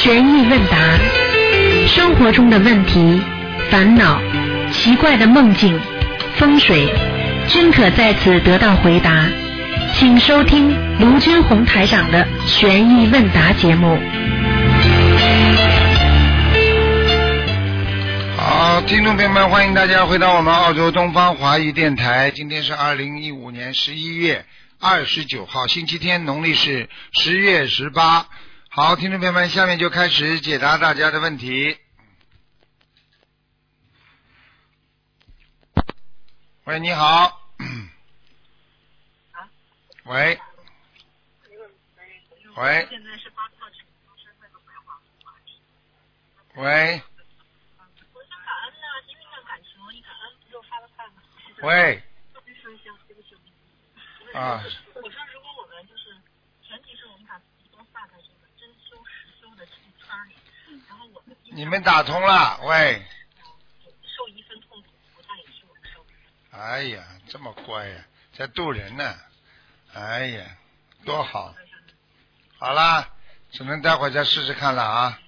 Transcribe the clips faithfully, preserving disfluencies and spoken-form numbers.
悬疑问答，生活中的问题、烦恼、奇怪的梦境、风水，均可在此得到回答。请收听卢军红台长的悬疑问答节目。 好，听众朋友们，欢迎大家回到我们澳洲东方华语电台。今天是二零一五年十一月二十九号，星期天，农历是十月十八。好，听众朋友们，下面就开始解答大家的问题。喂，你好。喂。喂。喂。喂。啊。我说，如果我们就是前提是我们把自己都放在这个真修实修的这一圈里，然后我们你们打通了，喂。受一分痛苦，不但也是我们受。哎呀，这么乖呀，在渡人呢。哎呀，多好。好啦，只能待会儿再试试看了啊。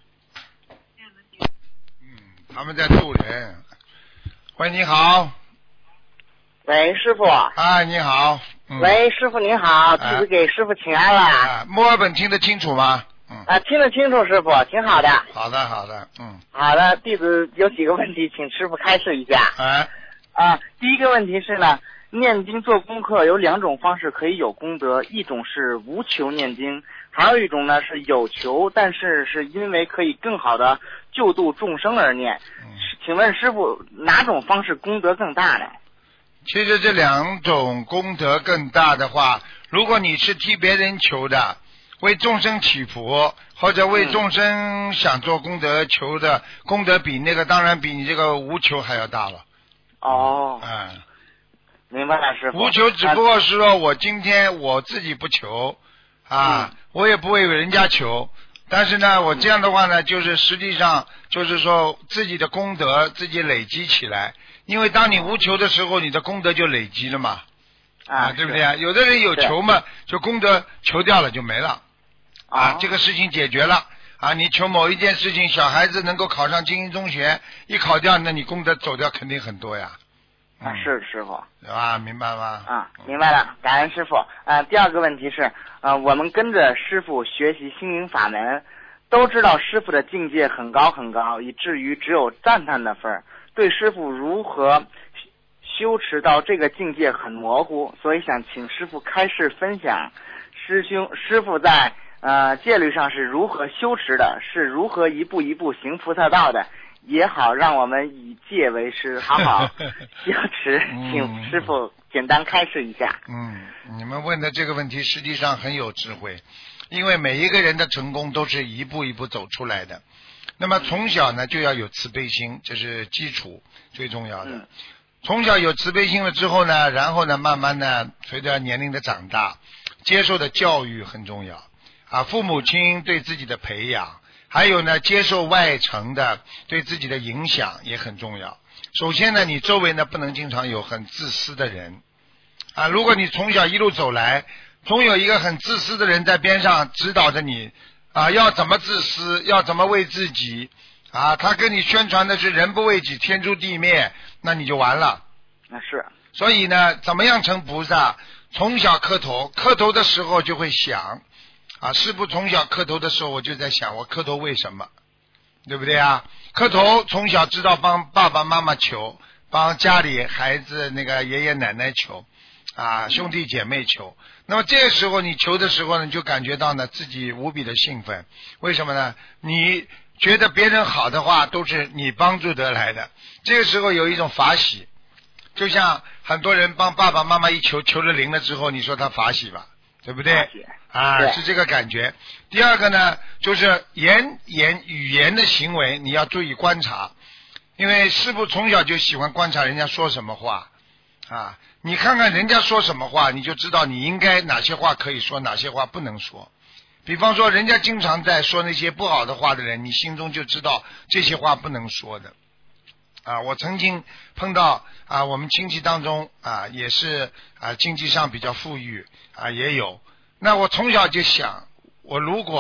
嗯，他们在渡人。喂，你好。 喂，师傅。 啊，你好。嗯、 喂，师傅您好，弟子给师傅请安了。 啊，墨尔本听得清楚吗？嗯。 啊，听得清楚，师傅，挺好的。 好的，好的，嗯。 好的，弟子有几个问题，请师傅开示一下。 哎。 啊，第一个问题是呢，念经做功课有两种方式可以有功德，一种是无求念经，还有一种呢是有求，但是是因为可以更好的救度众生而念。嗯、请问师傅，哪种方式功德更大呢？ 其实这两种功德更大的话，如果你是替别人求的，为众生祈福，或者为众生想做功德求的，功德比那个当然比你这个无求还要大了。 哦。 嗯。 明白了，师傅。 无求只不过是说我今天我自己不求啊、嗯，我也不为人家求，但是呢，我这样的话呢，就是实际上就是说自己的功德自己累积起来。因为当你无求的时候，你的功德就累积了嘛，啊，对不对啊？有的人有求嘛，就功德求掉了就没了，啊，这个事情解决了啊。你求某一件事情，小孩子能够考上精英中学，一考掉，那你功德走掉肯定很多呀。 啊，是师傅， 对吧？明白吗？ 啊，明白了，感恩师傅。啊，第二个问题是，呃，我们跟着师傅学习心灵法门，都知道师傅的境界很高很高，以至于只有赞叹的份儿。对师傅如何修持到这个境界很模糊，所以想请师傅开示分享，师兄师傅在呃戒律上是如何修持的，是如何一步一步行菩萨道的，也好让我们以戒为师，好好修持。请师傅简单开示一下。 嗯，你们问的这个问题实际上很有智慧，因为每一个人的成功都是一步一步走出来的。那么从小呢就要有慈悲心，这是基础最重要的。嗯、从小有慈悲心了之后呢，然后呢慢慢呢随着年龄的长大，接受的教育很重要啊，父母亲对自己的培养，还有呢接受外层的对自己的影响也很重要。首先呢，你周围呢不能经常有很自私的人啊，如果你从小一路走来，总有一个很自私的人在边上指导着你。啊，要怎么自私，要怎么为自己啊？他跟你宣传的是人不为己，天诛地灭，那你就完了。 那是。 所以呢，怎么样成菩萨？从小磕头，磕头的时候就会想啊，师父从小磕头的时候，我就在想，我磕头为什么？对不对啊？磕头从小知道帮爸爸妈妈求，帮家里孩子那个爷爷奶奶求。啊，兄弟姐妹求，那么这个时候你求的时候呢，你就感觉到呢自己无比的兴奋。为什么呢？你觉得别人好的话，都是你帮助得来的。这个时候有一种法喜，就像很多人帮爸爸妈妈一求，求了灵了之后，你说他法喜吧，对不对？啊，是这个感觉。第二个呢，就是言言语言的行为，你要注意观察，因为师父从小就喜欢观察人家说什么话啊。你看看人家说什么话，你就知道你应该哪些话可以说，哪些话不能说。比方说人家经常在说那些不好的话的人，你心中就知道这些话不能说的啊。我曾经碰到啊，我们亲戚当中啊也是啊经济上比较富裕啊也有，那我从小就想，我如果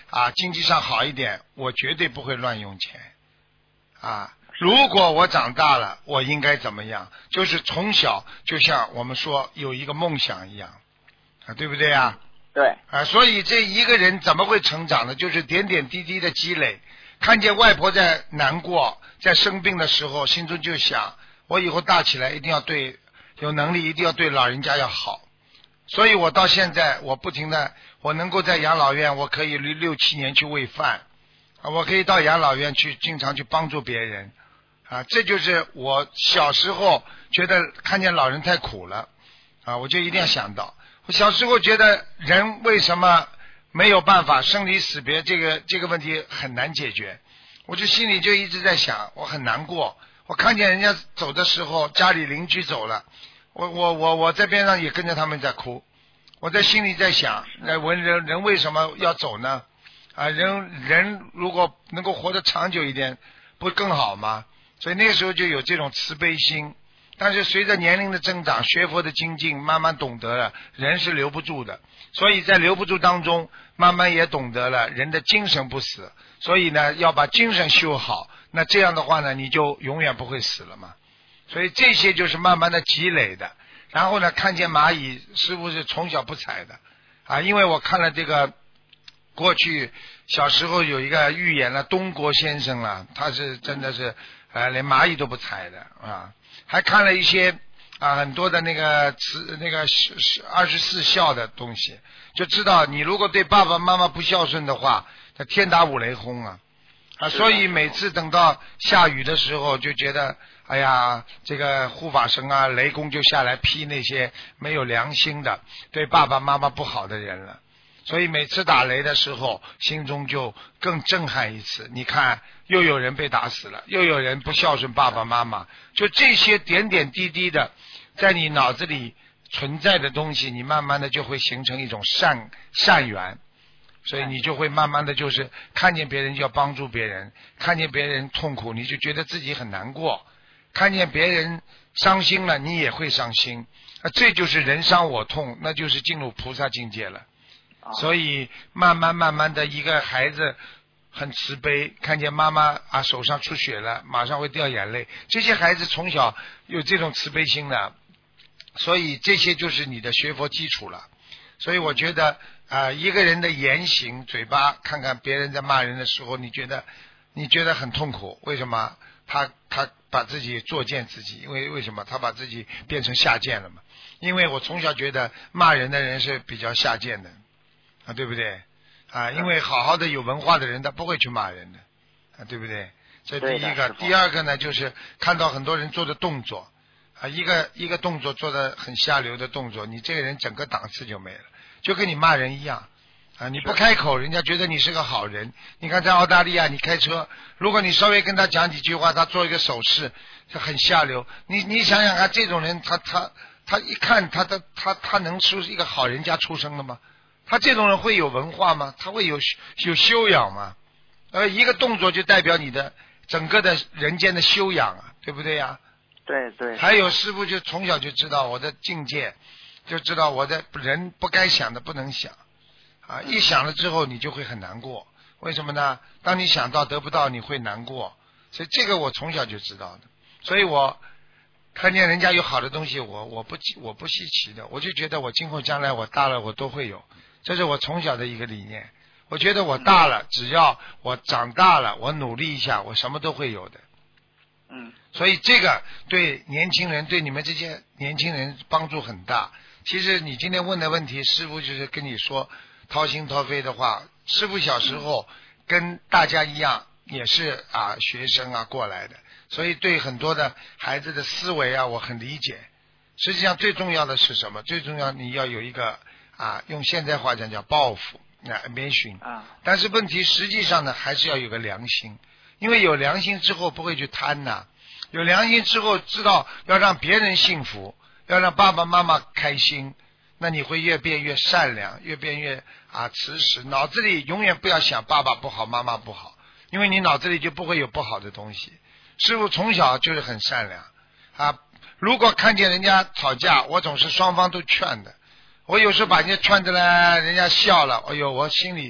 啊经济上好一点，我绝对不会乱用钱啊。如果我长大了，我应该怎么样？就是从小就像我们说有一个梦想一样啊，对不对啊？ 对啊，所以这一个人怎么会成长呢？就是点点滴滴的积累。看见外婆在难过，在生病的时候，心中就想，我以后大起来一定要对有能力，一定要对老人家要好。所以我到现在，我不停的，我能够在养老院，我可以六六七年去喂饭，啊，我可以到养老院去，经常去帮助别人。啊，这就是我小时候觉得看见老人太苦了，啊，我就一定要想到，我小时候觉得人为什么没有办法生离死别，这个这个问题很难解决，我就心里就一直在想，我很难过。我看见人家走的时候，家里邻居走了，我我我我在边上也跟着他们在哭，我在心里在想，人人人为什么要走呢？啊，人人如果能够活得长久一点，不会更好吗？所以那个时候就有这种慈悲心，但是随着年龄的增长，学佛的精进，慢慢懂得了人是留不住的，所以在留不住当中，慢慢也懂得了人的精神不死，所以呢要把精神修好，那这样的话呢你就永远不会死了嘛。所以这些就是慢慢的积累的。然后呢看见蚂蚁师父是从小不踩的啊，因为我看了这个过去小时候有一个预言了，东国先生了，他是真的是呃，连蚂蚁都不踩的啊，还看了一些啊很多的那个词那个二十四孝的东西，就知道你如果对爸爸妈妈不孝顺的话，那天打五雷轰啊啊！所以每次等到下雨的时候，就觉得哎呀，这个护法神啊、雷公就下来劈那些没有良心的、对爸爸妈妈不好的人了。所以每次打雷的时候，心中就更震撼一次。你看，又有人被打死了，又有人不孝顺爸爸妈妈，就这些点点滴滴的，在你脑子里存在的东西，你慢慢的就会形成一种善善缘，所以你就会慢慢的就是看见别人就要帮助别人，看见别人痛苦，你就觉得自己很难过，看见别人伤心了，你也会伤心，啊，这就是人伤我痛，那就是进入菩萨境界了。所以慢慢慢慢的一个孩子很慈悲，看见妈妈啊手上出血了，马上会掉眼泪，这些孩子从小有这种慈悲心的，所以这些就是你的学佛基础了。所以我觉得啊、呃，一个人的言行嘴巴，看看别人在骂人的时候，你觉得你觉得很痛苦，为什么？他他把自己作践自己，因为为什么？他把自己变成下贱了嘛。因为我从小觉得骂人的人是比较下贱的啊，对不对啊？因为好好的有文化的人他不会去骂人的啊，对不对？这第一个。第二个呢，就是看到很多人做的动作啊，一个一个动作做的很下流的动作，你这个人整个档次就没了，就跟你骂人一样啊！你不开口，人家觉得你是个好人。你看在澳大利亚，你开车，如果你稍微跟他讲几句话，他做一个手势就很下流，你你想想看，这种人他他他一看他的他他能是一个好人家出生的吗？他这种人会有文化吗？他会有有修养吗？呃，一个动作就代表你的整个的人间的修养啊，对不对呀？ 对对。 还有师父就从小就知道我的境界，就知道我的人不该想的不能想啊，一想了之后你就会很难过。为什么呢？当你想到得不到，你会难过。所以这个我从小就知道的。所以我看见人家有好的东西，我我不我不稀奇的，我就觉得我今后将来我大了我都会有。这是我从小的一个理念，我觉得我大了，只要我长大了，我努力一下，我什么都会有的。 嗯， 所以这个对年轻人，对你们这些年轻人帮助很大。其实你今天问的问题，师父就是跟你说掏心掏肺的话。师父小时候跟大家一样，也是啊学生啊过来的，所以对很多的孩子的思维啊，我很理解。实际上最重要的是什么？最重要你要有一个啊，用现代话讲叫抱负啊 ambition 啊。但是问题实际上呢，还是要有个良心，因为有良心之后不会去贪呐、啊，有良心之后知道要让别人幸福，要让爸爸妈妈开心，那你会越变越善良，越变越啊慈实，脑子里永远不要想爸爸不好妈妈不好，因为你脑子里就不会有不好的东西。师父从小就是很善良啊，如果看见人家吵架，我总是双方都劝的。我有时候把人家劝着了，人家笑了，哎呦，我心里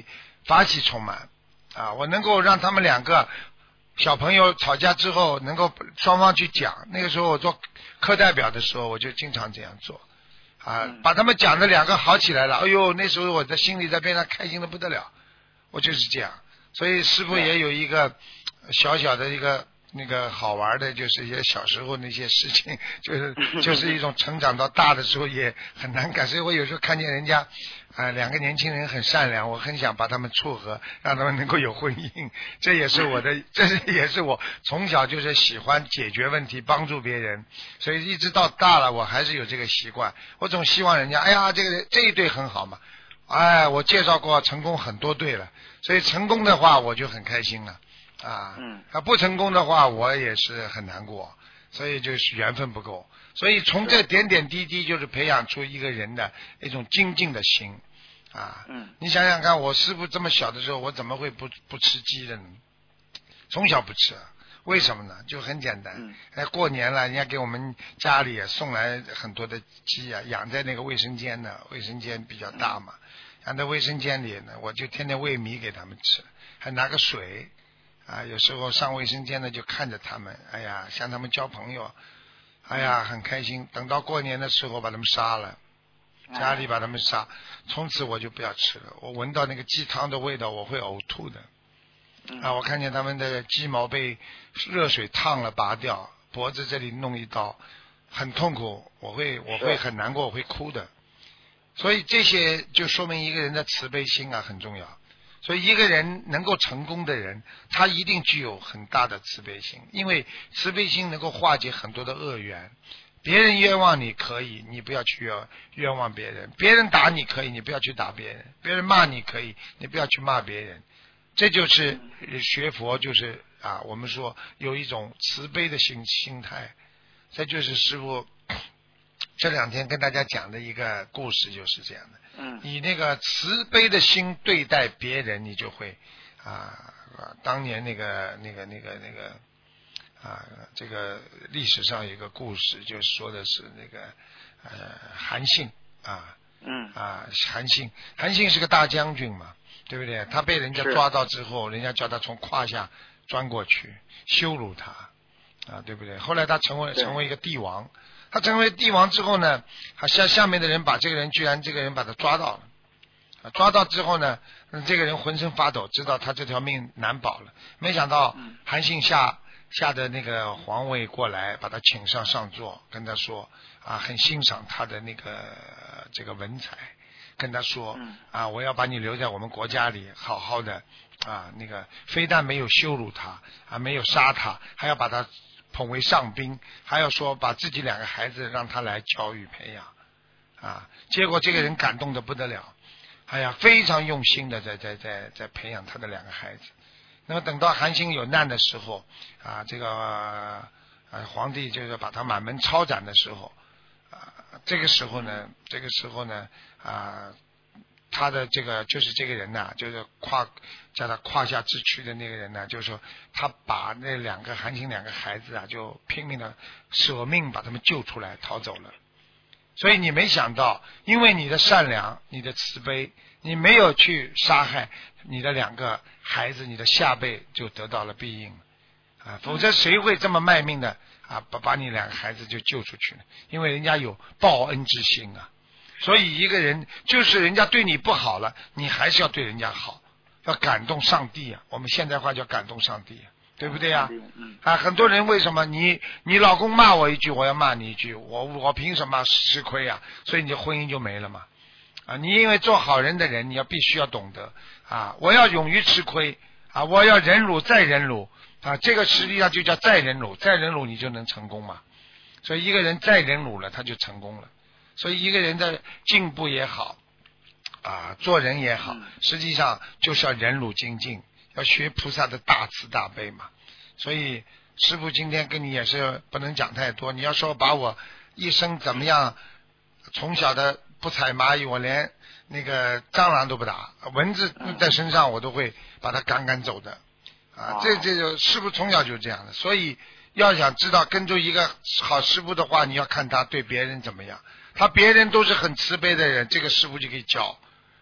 法喜充满啊，我能够让他们两个小朋友吵架之后能够双方去讲，那个时候我做课代表的时候我就经常这样做啊， 嗯、 把他们讲的两个好起来了，哎呦那时候我的心里在边上开心的不得了，我就是这样。所以师父也有一个小小的一个那个好玩的，就是一些小时候那些事情，就是就是一种成长到大的时候也很难改。所以我有时候看见人家啊、呃、两个年轻人很善良，我很想把他们撮合，让他们能够有婚姻。这也是我的，这是也是我从小就是喜欢解决问题，帮助别人，所以一直到大了我还是有这个习惯。我总希望人家，哎呀，这个这一对很好嘛，哎，我介绍过成功很多对了，所以成功的话我就很开心了。啊， 嗯， 啊，不成功的话，我也是很难过，所以就是缘分不够。所以从这点点滴滴，就是培养出一个人的一种精进的心，啊， 嗯， 你想想看，我师父这么小的时候，我怎么会不不吃鸡的呢？从小不吃，为什么呢？就很简单， 嗯， 哎，过年了，人家给我们家里送来很多的鸡啊，养在那个卫生间呢，卫生间比较大嘛，养在卫生间里呢，我就天天喂米给他们吃，还拿个水。啊，有时候上卫生间呢，就看着他们，哎呀，向他们交朋友，哎呀，很开心。等到过年的时候，把他们杀了，家里把他们杀，从此我就不要吃了。我闻到那个鸡汤的味道，我会呕吐的。啊，我看见他们的鸡毛被热水烫了，拔掉，脖子这里弄一刀，很痛苦，我会我会很难过，我会哭的。所以这些就说明一个人的慈悲心啊很重要。所以一个人能够成功的人，他一定具有很大的慈悲心，因为慈悲心能够化解很多的恶缘。别人冤枉你可以，你不要去冤冤枉别人；别人打你可以，你不要去打别人；别人骂你可以，你不要去骂别人。这就是学佛，就是啊，我们说有一种慈悲的心心态。这就是师父这两天跟大家讲的一个故事，就是这样的。 嗯， 以那个慈悲的心对待别人，你就会啊，当年那个那个那个那个啊，这个历史上有一个故事，就说的是那个呃韩信啊， 嗯啊韩信，韩信是个大将军嘛，对不对？他被人家抓到之后，人家叫他从胯下钻过去，羞辱他啊，对不对？后来他成为成为一个帝王。他成为帝王之后呢，他下下面的人把这个人，居然这个人把他抓到了，抓到之后呢，这个人浑身发抖，知道他这条命难保了。没想到韩信下下的那个皇位过来，把他请上上座，跟他说啊，很欣赏他的那个这个文采，跟他说啊，我要把你留在我们国家里，好好的啊，那个非但没有羞辱他啊，没有杀他，还要把他捧为上宾，还要说把自己两个孩子让他来教育培养啊，结果这个人感动的不得了，哎呀，非常用心的在在在在培养他的两个孩子。那么等到韩信有难的时候啊，这个呃皇帝就是把他满门抄斩的时候啊，这个时候呢，这个时候呢啊。他的这个就是这个人呢、啊，就是胯叫他胯下之躯的那个人呢，就是说他把那两个韩信两个孩子啊，就拼命的舍命把他们救出来，逃走了。所以你没想到，因为你的善良、你的慈悲，你没有去杀害你的两个孩子，你的下辈就得到了庇应啊，否则谁会这么卖命的啊，把把你两个孩子就救出去呢？因为人家有报恩之心啊。所以一个人就是人家对你不好了，你还是要对人家好，要感动上帝啊！我们现代话叫感动上帝、啊，对不对啊？啊，很多人为什么你你老公骂我一句，我要骂你一句，我我凭什么吃亏啊？所以你的婚姻就没了嘛。啊，你因为做好人的人，你要必须要懂得啊，我要勇于吃亏啊，我要忍辱再忍辱啊，这个实际上就叫再忍辱，再忍辱你就能成功嘛。所以一个人再忍辱了，他就成功了。所以一个人的进步也好啊，做人也好，实际上就是要忍辱精进，要学菩萨的大慈大悲嘛。所以师父今天跟你也是不能讲太多，你要说把我一生怎么样，从小的不踩蚂蚁，我连那个蟑螂都不打，蚊子在身上我都会把它赶赶走的啊。这这就师父从小就这样的，所以要想知道跟着一个好师父的话，你要看他对别人怎么样。他别人都是很慈悲的人，这个师父就可以教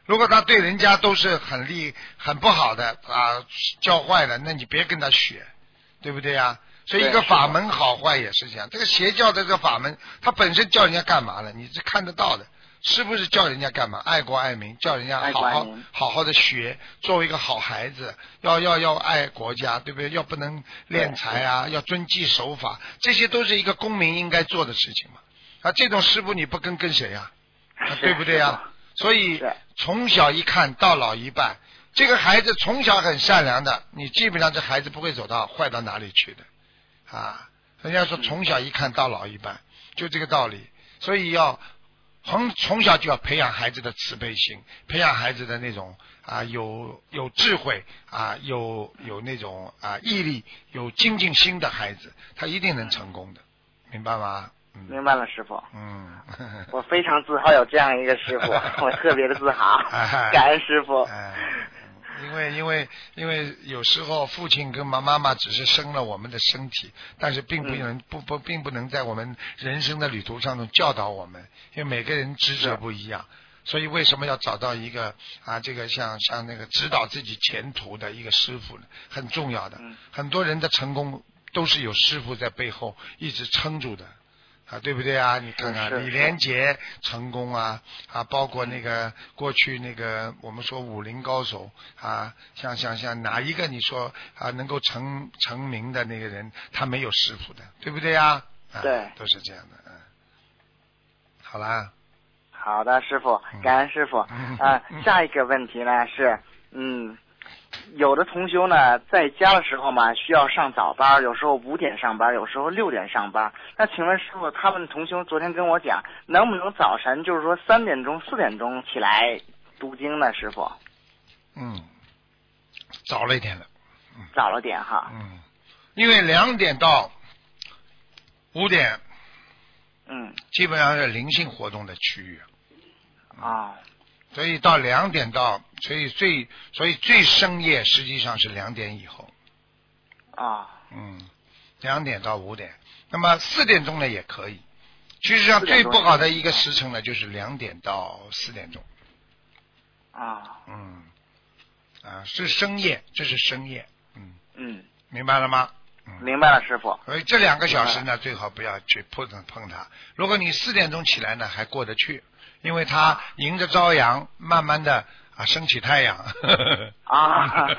如果他对人家都是很厉很不好的啊，教坏了，那你别跟他学，对不对呀？所以一个法门好坏也是这样。这个邪教的这个法门，它本身教人家干嘛了？你是看得到的，是不是教人家干嘛？爱国爱民，叫人家好好好好的学，作为一个好孩子，要要要爱国家，对不对？要不能敛财啊，要遵纪守法，这些都是一个公民应该做的事情嘛。啊，这种师傅你不跟跟谁呀？啊，对不对呀？所以从小一看到老一半，这个孩子从小很善良的，你基本上这孩子不会走到坏到哪里去的。啊，人家说从小一看到老一半，就这个道理。所以要从从小就要培养孩子的慈悲心，培养孩子的那种啊有有智慧啊有有那种啊毅力有精进心的孩子，他一定能成功的，明白吗？嗯、 明白了，师傅。 嗯， 我非常自豪有这样一个师傅，我特别的自豪，感恩师傅。 哎因为因为因为有时候父亲跟妈妈妈只是生了我们的身体，但是并不能、嗯、不不并不能在我们人生的旅途上中教导我们，因为每个人职责不一样，所以为什么要找到一个啊这个像像那个指导自己前途的一个师傅呢？很重要的，嗯、很多人的成功都是有师傅在背后一直撑住的。啊，对不对啊？你看看李连杰成功啊，啊，包括那个过去那个我们说武林高手啊，像像像哪一个你说啊能够成成名的那个人，他没有师傅的，对不对啊？啊对， 都是这样的。嗯，好啦。 好的，师傅，感恩师傅。嗯、呃，下一个问题呢是，嗯。有的同修呢，在家的时候嘛，需要上早班，有时候五点上班，有时候六点上班。那请问师傅，他们同修昨天跟我讲，能不能早晨就是说三点钟、四点钟起来读经呢？师傅？ 嗯，早了一点了。 嗯、早了点哈。 嗯，因为两点到五点， 嗯， 基本上是灵性活动的区域。 啊。哦， 所以到两点到，所以最所以最深夜实际上是两点以后。 啊。 嗯，两点到五点，那么四点钟呢也可以。其实上最不好的一个时辰呢，就是两点到四点钟。 啊。 嗯。啊，是深夜，这是深夜。嗯。 嗯。 明白了吗？嗯、 明白了，师傅。 所以这两个小时呢，最好不要去碰碰它。如果你四点钟起来呢，还过得去。因为它迎着朝阳，慢慢的啊升起太阳。 啊，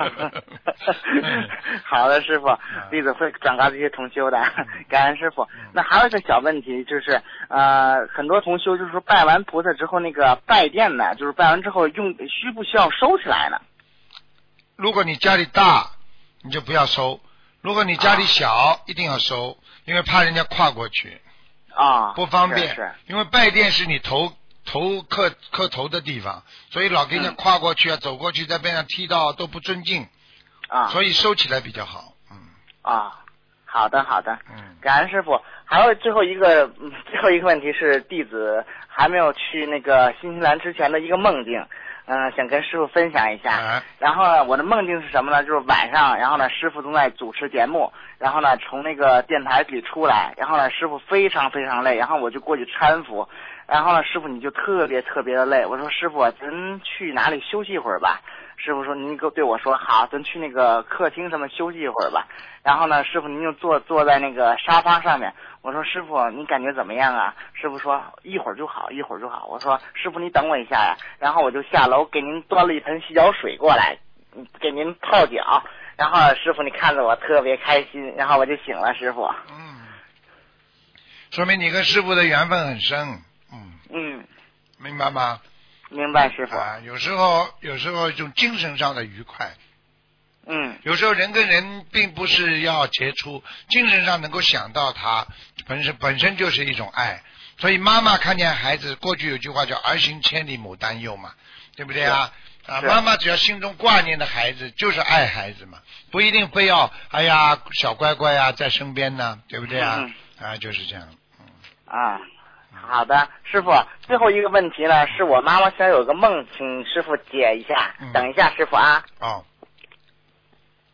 好的，师傅，弟子会转告这些同修的，感恩师傅。那还有一个小问题，就是呃，很多同修就是说拜完菩萨之后，那个拜垫呢，就是拜完之后用需不需要收起来呢？ 如果你家里大，你就不要收；如果你家里小，啊、一定要收，因为怕人家跨过去。 啊， 不方便。 是是因为拜垫是你头。头磕磕头的地方，所以老给人家跨过去啊，嗯、走过去在边上踢到都不尊敬啊， 所以收起来比较好。嗯啊，好的好的， 嗯， 感恩师傅。还有最后一个、嗯、最后一个问题是，弟子还没有去那个新西兰之前的一个梦境，嗯、呃，想跟师傅分享一下。 啊、 然后呢，我的梦境是什么呢？就是晚上，然后呢，师傅正在主持节目，然后呢，从那个电台里出来，然后呢，师傅非常非常累，然后我就过去搀扶。然后呢，师傅你就特别特别的累。我说师傅，咱去哪里休息一会儿吧？师傅说您给对我说好，咱去那个客厅什么休息一会儿吧。然后呢，师傅您就坐坐在那个沙发上面。我说师傅你感觉怎么样啊？师傅说一会儿就好，一会儿就好。我说师傅你等我一下呀。然后我就下楼给您端了一盆洗脚水过来，给您泡脚。然后师傅你看着我特别开心，然后我就醒了。师傅， 嗯，说明你跟师傅的缘分很深。嗯嗯， 明白吗？ 明白，师傅。 啊，有时候有时候一种精神上的愉快。 嗯。 有时候人跟人并不是要接触，精神上能够想到他，本身本身就是一种爱。所以妈妈看见孩子，过去有句话叫儿行千里母担忧嘛，对不对啊？啊，妈妈只要心中挂念的孩子，就是爱孩子嘛，不一定非要哎呀小乖乖啊在身边呢，对不对啊？ 嗯、 啊，就是这样。嗯。 啊。好的，师傅，最后一个问题呢，是我妈妈想有个梦，请师傅解一下。 嗯、 等一下，师傅啊。 哦。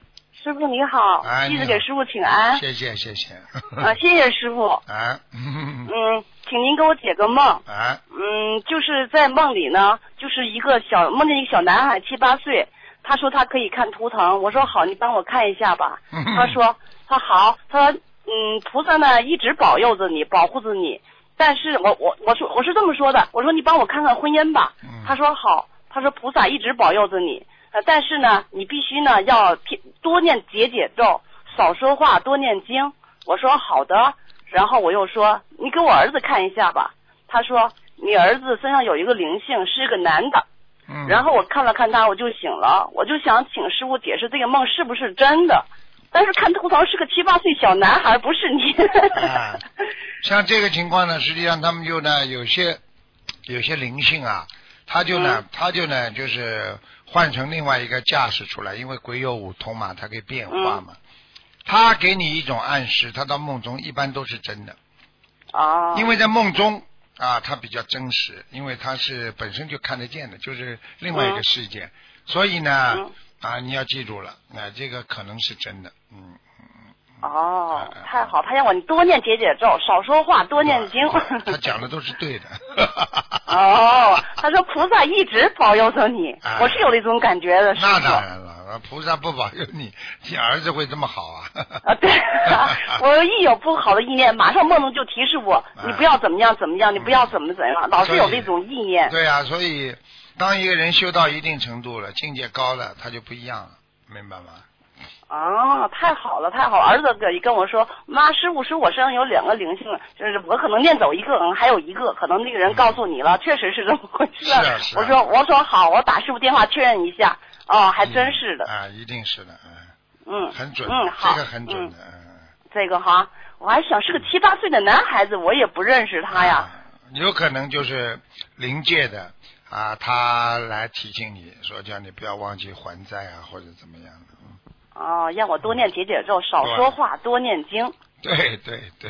师傅你好， 哎， 弟子给师傅请安。 谢谢谢谢。 啊，谢谢师傅。 啊， 嗯，请您给我解个梦。 啊， 嗯，就是在梦里呢，就是一个小梦见一个小男孩七八岁，他说他可以看图腾，我说好，你帮我看一下吧。他说他好，他说嗯，菩萨呢一直保佑着你，保护着你。但是我我我说我是这么说的，我说你帮我看看婚姻吧。他说好，他说菩萨一直保佑着你，呃，但是呢，你必须呢要多念解解咒，少说话，多念经。我说好的，然后我又说你给我儿子看一下吧。他说你儿子身上有一个灵性，是个男的。 嗯。 然后我看了看他，我就醒了，我就想请师傅解释这个梦是不是真的。但是看图腾是个七八岁小男孩，不是你。 啊，像这个情况呢，实际上他们就呢有些有些灵性啊，他就呢、嗯、他就呢就是换成另外一个架势出来，因为鬼有五通嘛，它可以变化嘛。嗯、他给你一种暗示，他到梦中一般都是真的。 哦。 因为在梦中啊，它比较真实，因为它是本身就看得见的，就是另外一个世界，嗯、所以呢。嗯啊，你要记住了，那、啊、这个可能是真的，嗯嗯。 哦，啊、太好，他让我你多念解解咒，少说话，多念经。 他讲的都是对的。 哦，他说菩萨一直保佑着你，啊、我是有那种感觉的。 那当然了，菩萨不保佑你，你儿子会这么好啊？ 啊，对啊，我一有不好的意念，马上梦中就提示我，你不要怎么样怎么样，你不要怎么怎么样，老是有那种意念。 对啊，所以。当一个人修到一定程度了，境界高了，他就不一样了，明白吗？ 哦，太好了，太好了！儿子跟跟我说，妈，师傅说我身上有两个灵性，就是我可能念走一个，嗯，还有一个，可能那个人告诉你了，嗯、确实是这么回事。 是啊，是啊。 我说，我说好，我打师傅电话确认一下。哦，还真是的。 嗯、啊，一定是的，嗯。 嗯。 很准。 嗯，好。 这个很准的。 嗯。这个哈，我还想是个七八岁的男孩子，我也不认识他呀。 啊、有可能就是灵界的。啊，他来提醒你说，叫你不要忘记还债啊，或者怎么样的。嗯、 哦，让我多念解解咒，少说话，多念经。 对对对。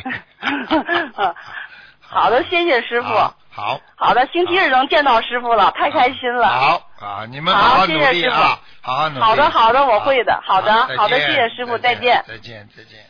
好的，谢谢师傅。 好。 好的，星期日能见到师傅了，太开心了。 好啊，你们好好努力啊，好好努力。 好的好的，我会的。好的好的，谢谢师傅，再见。 再见再见。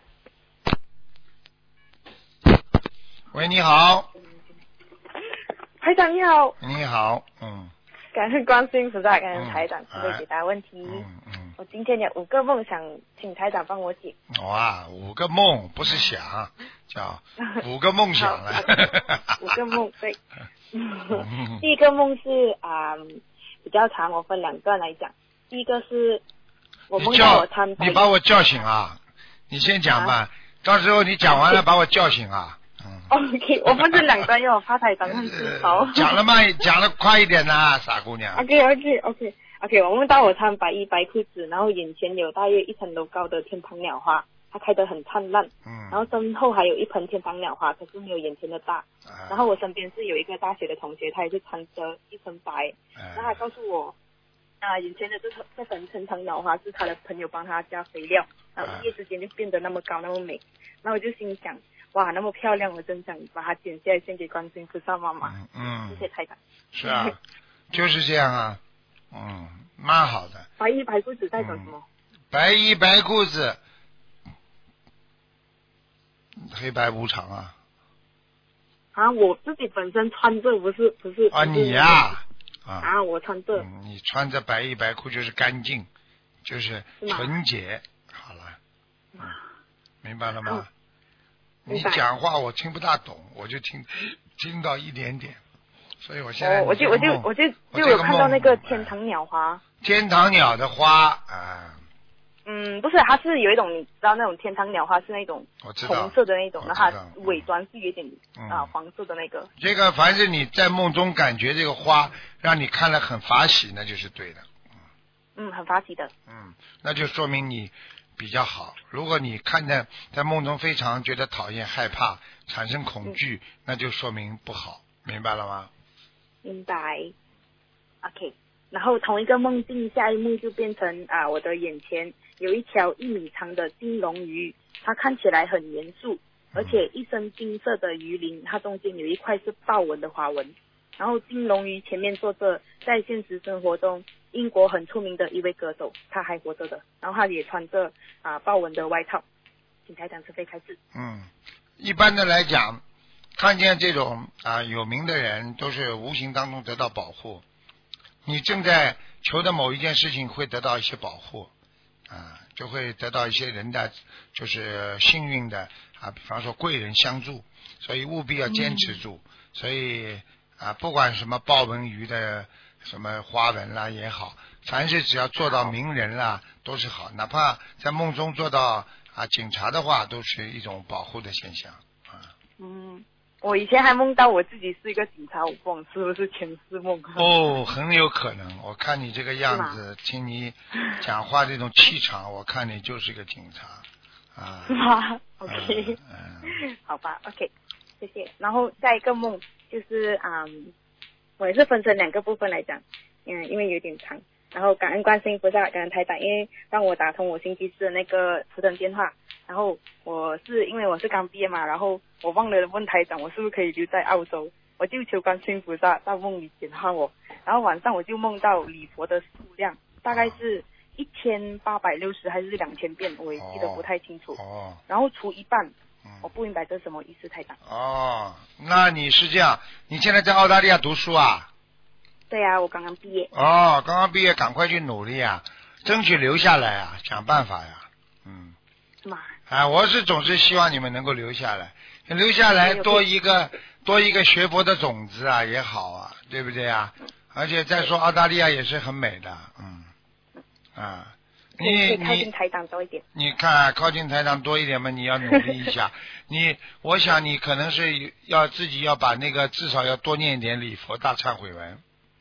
喂，你好。 台长你好。 你好，嗯。 感恩观世音菩萨，感恩台长慈悲解答问题。 嗯嗯。 我今天有五个梦想请台长帮我解。 哇，五个梦不是想，叫五个梦想了。 五个梦对。第一个梦是啊、呃、比较长，我分两段来讲。第一个是我梦到我参拜。 你把我叫醒啊！你先讲吧，啊、到时候你讲完了把我叫醒啊。 OK， 我不是两段，因为我怕台长很自豪。 讲了嘛，讲了快一点呐，傻姑娘。 OK OK OK OK， 我梦到我穿白衣白裤子，然后眼前有大约一层楼高的天堂鸟花，它开得很灿烂。嗯。然后身后还有一盆天堂鸟花，可是没有眼前的大。啊、然后我身边是有一个大学的同学，他也是穿着一身白。啊、然后他告诉我，啊，眼前的这这盆天堂鸟花是他的朋友帮他加肥料，然后一夜之间就变得那么高那么美。然后我就心想。哇，那么漂亮，我真想把它剪下来献给观世音菩萨妈妈。 嗯嗯， 谢谢台长。 是啊，就是这样啊，嗯，蛮好的。 白衣白裤子代表什么？ 嗯、白衣白裤子，黑白无常啊。 啊，我自己本身穿着不是不是。 啊，你呀、啊。 啊。啊，我穿着、 嗯。你穿着白衣白裤就是干净，就是纯洁。好了。嗯，明白了吗？嗯你讲话我听不大懂，我就听听到一点点，所以我现在、 哦、我就我就我就就有看到那个天堂鸟花。 天堂鸟的花啊。 嗯，不是，它是有一种你知道那种天堂鸟花是那种红色的那种，然后它尾端是有点、嗯、啊黄色的那个。 这个凡是你在梦中感觉这个花让你看了很法喜，那就是对的。 嗯，很法喜的。 嗯，那就说明你。比较好，如果你看见在梦中非常觉得讨厌、害怕、产生恐惧，嗯、那就说明不好，明白了吗？ 明白。OK， 然后同一个梦境，下一幕就变成啊，我的眼前有一条一米长的金龙鱼，它看起来很严肃，而且一身金色的鱼鳞，它中间有一块是豹纹的花纹。 然后金龙鱼前面坐着在现实生活中英国很出名的一位歌手，他还活着的，然后他也穿着啊豹纹的外套。请台长慈悲开示。 嗯，一般的来讲，看见这种啊有名的人，都是无形当中得到保护。你正在求的某一件事情会得到一些保护啊，就会得到一些人的就是幸运的啊，比方说贵人相助，所以务必要坚持住。嗯、所以啊，不管什么豹纹鱼的什么花纹啦也好，凡是只要做到名人啦都是好，哪怕在梦中做到啊警察的话，都是一种保护的现象啊。 嗯。我以前还梦到我自己是一个警察，我不懂是不是前世梦？ 哦，很有可能。我看你这个样子，听你讲话这种气场，我看你就是个警察啊。 是吗 ？OK，嗯，嗯好吧 ，OK， 谢谢。然后下一个梦就是嗯，我也是分成两个部分来讲，嗯，因为有点长。然后感恩观世音菩萨，感恩台长，因为让我打通我星期四的那个图腾电话。然后我是因为我是刚毕业嘛，然后我忘了问台长我是不是可以留在澳洲，我就求观世音菩萨到梦里点化我。然后晚上我就梦到礼佛的数量大概是一千八百六十还是两千遍，我也记得不太清楚。 哦。 然后除一半，嗯、我不明白这是什么意思，台长。 哦，那你是这样，你现在在澳大利亚读书啊？ 对啊，我刚刚毕业。 哦，刚刚毕业，赶快去努力啊，争取留下来啊，想办法呀，嗯。 是吗？ 啊，我是总是希望你们能够留下来，留下来多一个多一个学佛的种子啊也好啊，对不对啊？而且再说澳大利亚也是很美的，嗯，啊，你你靠近台长多一点。 你看靠近台长多一点嘛，你要努力一下。你，我想你可能是要自己要把那个至少要多念一点礼佛大忏悔文。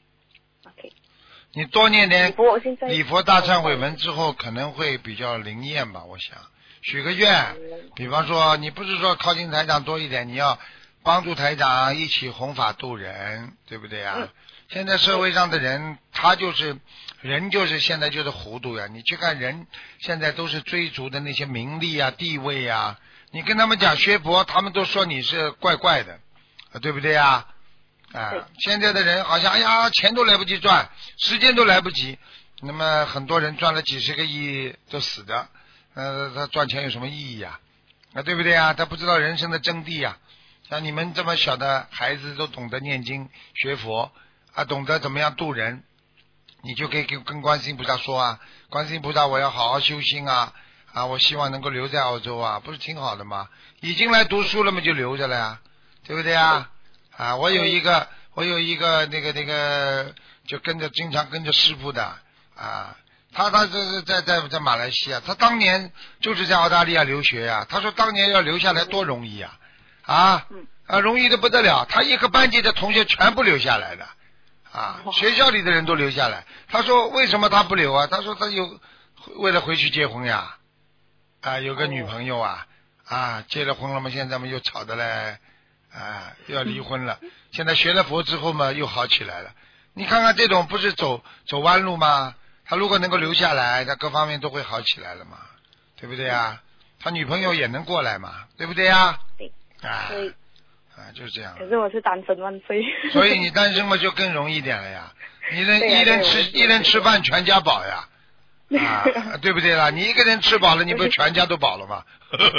OK。 你多念点礼佛大忏悔文之后，可能会比较灵验吧，我想。许个愿，比方说你不是说靠近台长多一点，你要帮助台长一起弘法度人，对不对呀、嗯？现在社会上的人，他就是人，就是现在就是糊涂呀。你去看人，现在都是追逐的那些名利啊、地位啊。你跟他们讲学佛，他们都说你是怪怪的，对不对呀？啊，现在的人好像哎呀，钱都来不及赚，时间都来不及。那么很多人赚了几十个亿都死的。呃，他赚钱有什么意义呀、啊？啊，对不对啊？他不知道人生的真谛呀、啊。像你们这么小的孩子都懂得念经学佛啊，懂得怎么样度人，你就可以跟跟观世音菩萨说啊，观世音菩萨，我要好好修心啊啊，我希望能够留在澳洲啊，不是挺好的吗？已经来读书了嘛，就留着了呀，对不对啊？啊，我有一个，我有一个那个那个，就跟着经常跟着师傅的啊。他他这是在在在马来西亚，他当年就是在澳大利亚留学呀、啊。他说当年要留下来多容易啊，啊啊容易的不得了。他一个班级的同学全部留下来的，啊，学校里的人都留下来。他说为什么他不留啊？他说他有为了回去结婚呀，啊有个女朋友啊，啊结了婚了嘛，现在嘛又吵得嘞，啊又要离婚了。现在学了佛之后嘛又好起来了。你看看这种不是走走弯路吗？他如果能够留下来，他各方面都会好起来了嘛，对不对啊？他女朋友也能过来嘛，对不对啊？ 对。 啊，啊，就是这样。 可是我是单身万岁。 所以你单身嘛就更容易一点了呀，一人一人吃一人吃饭全家饱呀，啊，对不对啦？你一个人吃饱了，你不是全家都饱了吗？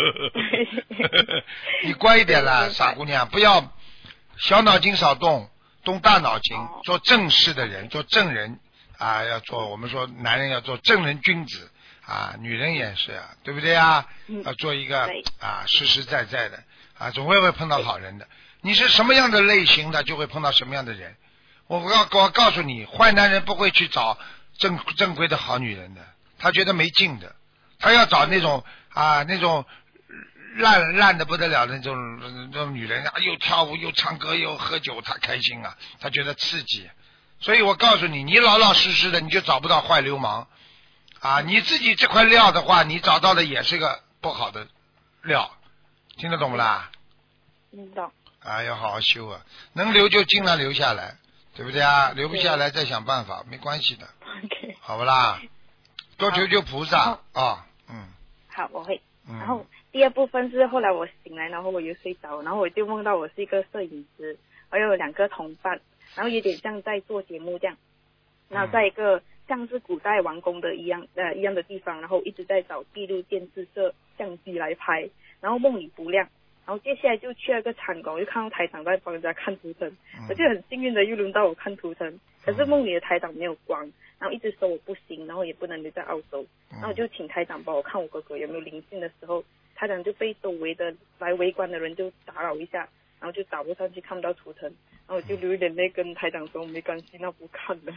你乖一点啦，傻姑娘，不要小脑筋少动，动大脑筋，做正事的人，做正人。啊，要做我们说男人要做正人君子啊，女人也是啊，对不对啊？要做一个啊实实在在的啊，总会会碰到好人的。你是什么样的类型的，就会碰到什么样的人。我告我告诉你，坏男人不会去找正正规的好女人的，他觉得没劲的，他要找那种啊那种烂烂的不得了的那种那种女人啊，又跳舞又唱歌又喝酒，他开心啊，他觉得刺激。所以我告诉你，你老老实实的，你就找不到坏流氓啊！你自己这块料的话，你找到的也是个不好的料，听得懂不啦？ 听懂。 啊，要好好修啊！能留就尽量留下来，对不对啊？留不下来再想办法，没关系的。 OK。 好不啦？多求求菩萨啊！嗯。 好，我会。 嗯。 然后第二部分是后来我醒来，然后我又睡着，然后我就梦到我是一个摄影师，我有两个同伴。 然后有点像在做节目这样，然后在一个像是古代王宫的一样呃一样的地方，然后一直在找闭路电视摄相机来拍，然后梦里不亮，然后接下来就去了个场馆，又看到台长在帮人家看图腾，我就很幸运的又轮到我看图腾，可是梦里的台长没有光，然后一直说我不行，然后也不能留在澳洲，然后我就请台长帮我看我哥哥有没有灵性的时候，台长就被周围的来围观的人就打扰一下，然后就找不上去看不到图腾，然后我就流眼泪跟台长说没关系，那不看了。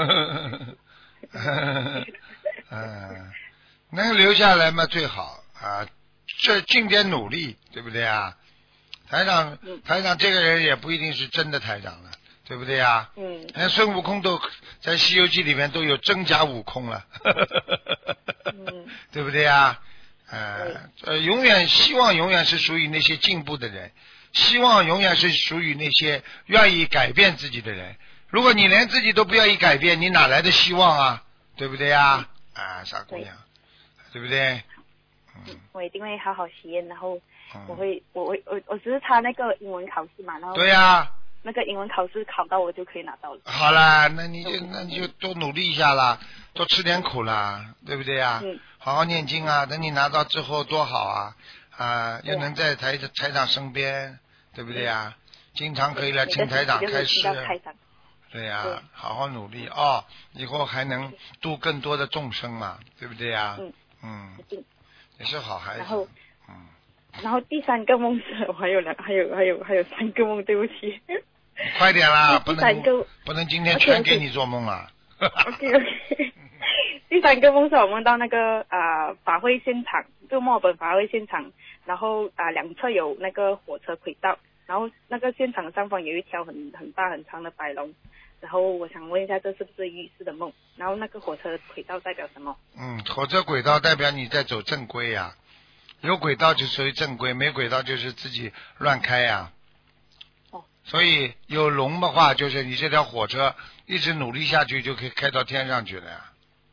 嗯，能留下来嘛最好啊，这尽点努力，对不对啊？台长，台长这个人也不一定是真的台长了，对不对啊？ 嗯。 连孙悟空都在《西游记》里面都有真假悟空了， 嗯， 对不对啊？呃呃，永远希望永远是属于那些进步的人，希望永远是属于那些愿意改变自己的人。如果你连自己都不愿意改变，你哪来的希望啊？对不对呀？啊，傻姑娘，对不对？ 嗯，我一定会好好实验，然后我会，我我我我只是差那个英文考试嘛，然后对呀， 那个英文考试考到我就可以拿到了。 好啦，那你就那你就多努力一下啦，多吃点苦啦，对不对呀？ 嗯， 好好念经啊，等你拿到之后多好啊啊，又能在台台长身边，对不对呀？经常可以来听台长开示。对呀、啊，好好努力哦，以后还能度更多的众生嘛，对不对呀、啊？ 嗯嗯，也是好孩子。 然后， 嗯， 然后第三个梦是，我还有两，还有还有还有三个梦，对不起。 快点啦，不能个不能今天全给你做梦了。 OK OK。第三个梦是我梦到那个啊、呃、法会现场，就墨尔本法会现场，然后啊、呃、两侧有那个火车轨道，然后那个现场上方有一条很很大很长的白龙。然后我想问一下，这是不是预示的梦？然后那个火车轨道代表什么？ 嗯，火车轨道代表你在走正规呀、啊，有轨道就属于正规，没轨道就是自己乱开呀、啊。 哦。 所以有龙的话，就是你这条火车一直努力下去，就可以开到天上去了呀。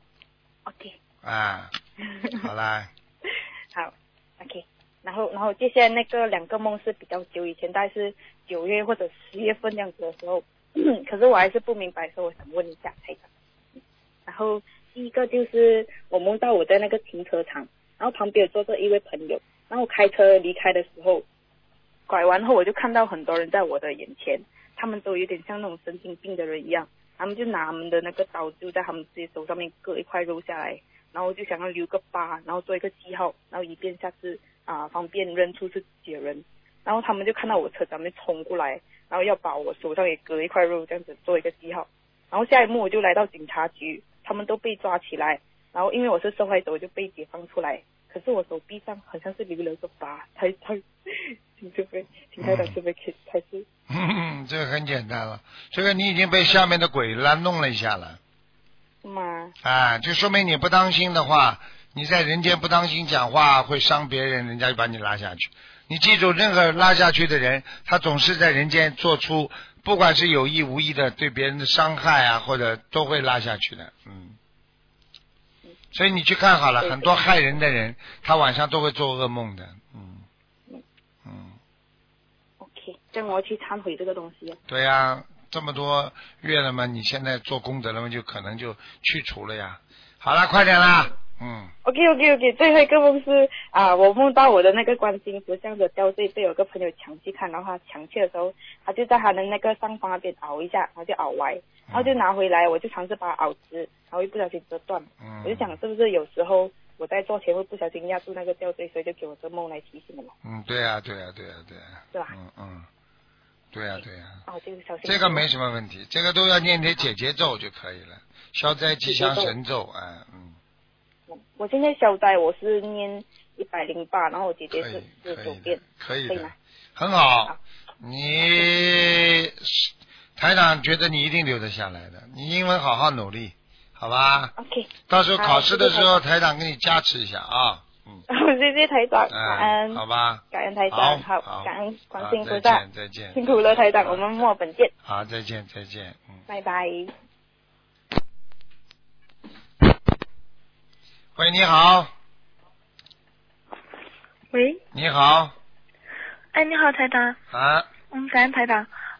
OK。 啊，好啦。 好 ，OK。然后，然后接下来那个两个梦是比较久以前，大概是九月或者十月份这样子的时候。可是我还是不明白，所以我想问一下台长。然后第一个就是我梦到我在那个停车场，然后旁边有坐着一位朋友，然后开车离开的时候，拐弯后我就看到很多人在我的眼前，他们都有点像那种神经病的人一样，他们就拿他们的那个刀就在他们自己手上面割一块肉下来，然后就想要留个疤，然后做一个记号，然后以便下次啊方便认出是自己的人。然后他们就看到我车上面冲过来，然后要把我手上也割一块肉，这样子做一个记号。然后下一幕我就来到警察局，他们都被抓起来，然后因为我是受害者，我就被解放出来。可是我手臂上好像是留了个疤，台台，请这边，请台长这边开始。 嗯，这个很简单了，这个你已经被下面的鬼拉弄了一下了。 是吗？ 啊，就说明你不当心的话，你在人间不当心讲话会伤别人，人家就把你拉下去。你记住，任何拉下去的人，他总是在人间做出，不管是有意无意的对别人的伤害啊，或者都会拉下去的，嗯。所以你去看好了，很多害人的人，他晚上都会做噩梦的，嗯。嗯。 OK， 这样我要去忏悔这个东西。 对呀、啊，这么多月了嘛，你现在做功德了嘛，就可能就去除了呀。好了，快点啦。嗯 ，OK OK OK， 最后一个梦是啊，我梦到我的那个观世音佛像的吊坠被有个朋友抢去看，然后他抢去的时候，他就在他的那个上方那边拗一下，然后就拗歪，然后就拿回来，我就尝试把它拗直，然后又不小心折断，嗯，我就想是不是有时候我在做前会不小心压住那个吊坠，所以就给我这梦来提醒了嘛。 嗯，对呀、啊、对呀、啊、对呀、啊、对呀、啊， 是吧？ 嗯嗯，对呀、啊、对呀、啊。 哦，这个小心。 这个没什么问题，这个都要念点解结咒就可以了，消灾吉祥神咒，哎嗯。 我现在消灾我是念一百零八，然后我姐姐是四十九遍， 可以的， 可以吗？ 很好，好你台长觉得你一定留得下来的，你英文好好努力，好吧 ？OK。 到时候考试的时候，台长给你加持一下啊。嗯。 谢谢台长，感恩。 好吧。 感恩台长，好， 好感恩观世音菩萨。 再见，再见。 辛苦了台长，我们墨本见。 好，再见，再见。嗯。 拜拜。 喂，你好。 喂。 你好。 哎，你好，台长。 啊。 嗯，感恩台长。